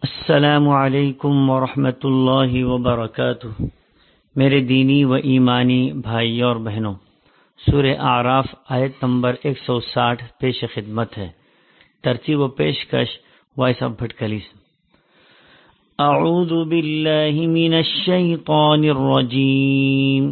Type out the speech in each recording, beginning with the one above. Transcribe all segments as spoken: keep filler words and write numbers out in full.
السلام علیکم ورحمۃ اللہ وبرکاتہ۔ میرے دینی و ایمانی بھائی اور بہنوں، سورہ اعراف آیت نمبر ایک سو ساٹھ پیش خدمت ہے۔ ترتیب و پیشکش وائس آف بھٹکلی۔ اعوذ باللہ من الشیطان الرجیم۔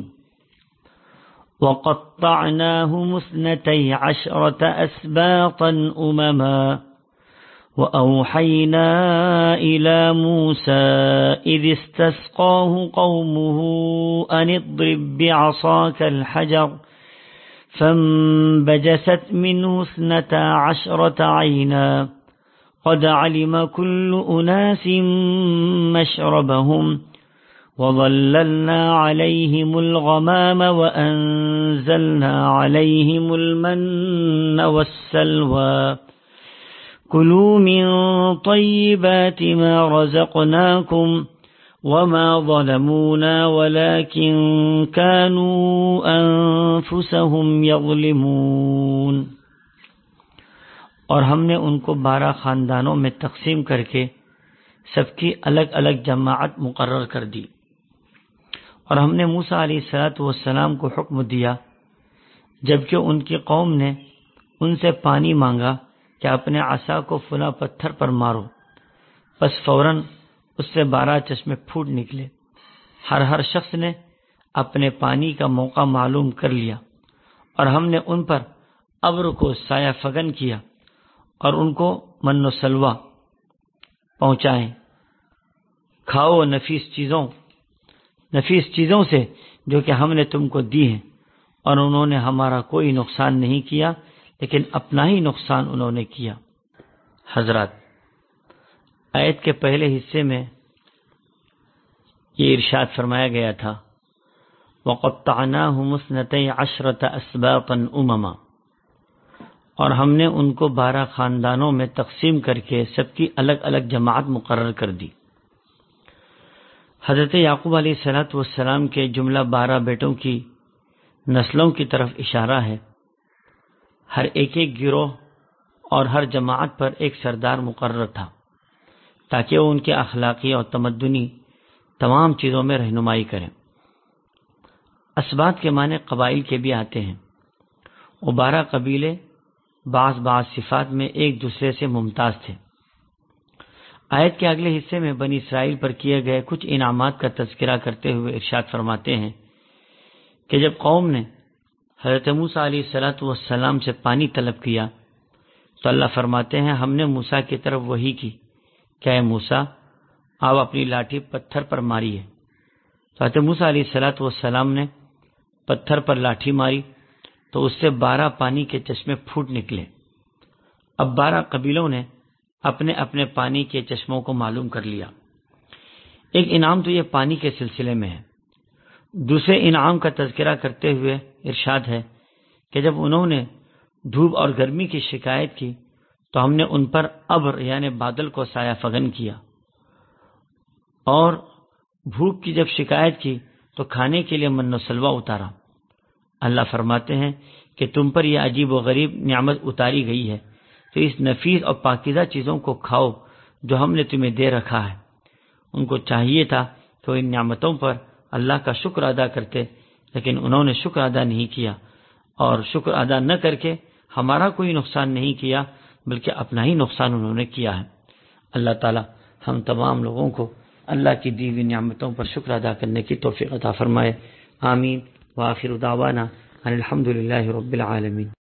وقطعناهم اثنتي عشرة أسباطا أمما وأوحينا إلى موسى إذ استسقاه قومه أن اضرب بعصاك الحجر فانبجست منه اثنتا عشرة عينا قد علم كل أناس مشربهم وظللنا عليهم الغمام وأنزلنا عليهم المن والسلوى كلوا من طيبات ما رزقناكم وما ظلمونا ولكن كانوا أنفسهم يظلمون۔ اور ہم نے ان کو بارہ خاندانوں میں تقسیم کر کے سب کی الگ الگ جماعت مقرر کر دی، اور ہم نے موسیٰ علیہ الصلوۃ والسلام کو حکم دیا جبکہ ان کی قوم نے ان سے پانی مانگا کہ اپنے عصا کو فلاں پتھر پر مارو، بس فوراً اس سے بارہ چشمے پھوٹ نکلے۔ ہر ہر شخص نے اپنے پانی کا موقع معلوم کر لیا، اور ہم نے ان پر ابر کو سایہ فگن کیا اور ان کو من و سلوہ پہنچائیں۔ کھاؤ نفیس چیزوں نفیس چیزوں سے جو کہ ہم نے تم کو دی ہیں، اور انہوں نے ہمارا کوئی نقصان نہیں کیا لیکن اپنا ہی نقصان انہوں نے کیا۔ حضرات، آیت کے پہلے حصے میں یہ ارشاد فرمایا گیا تھا وَقَطَّعْنَاهُمُ اثْنَتَيْ عَشْرَةَ أَسْبَاطًا أُمَمًا، اور ہم نے ان کو بارہ خاندانوں میں تقسیم کر کے سب کی الگ الگ جماعت مقرر کر دی۔ حضرت یعقوب علیہ الصلوۃ والسلام کے جملہ بارہ بیٹوں کی نسلوں کی طرف اشارہ ہے۔ ہر ایک ایک گروہ اور ہر جماعت پر ایک سردار مقرر تھا تاکہ وہ ان کے اخلاقی اور تمدنی تمام چیزوں میں رہنمائی کریں۔ اسباط کے معنی قبائل کے بھی آتے ہیں۔ وہ بارہ قبیلے بعض بعض صفات میں ایک دوسرے سے ممتاز تھے۔ آیت کے اگلے حصے میں بنی اسرائیل پر کیے گئے کچھ انعامات کا تذکرہ کرتے ہوئے ارشاد فرماتے ہیں کہ جب قوم نے حضرت موسیٰ علیہ الصلوۃ والسلام سے پانی طلب کیا تو اللہ فرماتے ہیں ہم نے موسیٰ کی طرف وحی کی کہ اے موسیٰ، آپ اپنی لاٹھی پتھر پر ماری ہے۔ تو حضرت موسیٰ علیہ الصلوۃ والسلام نے پتھر پر لاٹھی ماری تو اس سے بارہ پانی کے چشمے پھوٹ نکلے۔ اب بارہ قبیلوں نے اپنے اپنے پانی کے چشموں کو معلوم کر لیا۔ ایک انعام تو یہ پانی کے سلسلے میں ہے۔ دوسرے انعام کا تذکرہ کرتے ہوئے ارشاد ہے کہ جب انہوں نے دھوپ اور گرمی کی شکایت کی تو ہم نے ان پر ابر یعنی بادل کو سایہ فگن کیا، اور بھوک کی جب شکایت کی تو کھانے کے لیے من و سلوہ اتارا۔ اللہ فرماتے ہیں کہ تم پر یہ عجیب و غریب نعمت اتاری گئی ہے تو اس نفیس اور پاکیزہ چیزوں کو کھاؤ جو ہم نے تمہیں دے رکھا ہے۔ ان کو چاہیے تھا کہ ان نعمتوں پر اللہ کا شکر ادا کرتے، لیکن انہوں نے شکر ادا نہیں کیا، اور شکر ادا نہ کر کے ہمارا کوئی نقصان نہیں کیا بلکہ اپنا ہی نقصان انہوں نے کیا ہے۔ اللہ تعالی ہم تمام لوگوں کو اللہ کی دی ہوئی نعمتوں پر شکر ادا کرنے کی توفیق عطا فرمائے۔ آمین۔ وآخر دعوانا ان الحمد للہ رب العالمین۔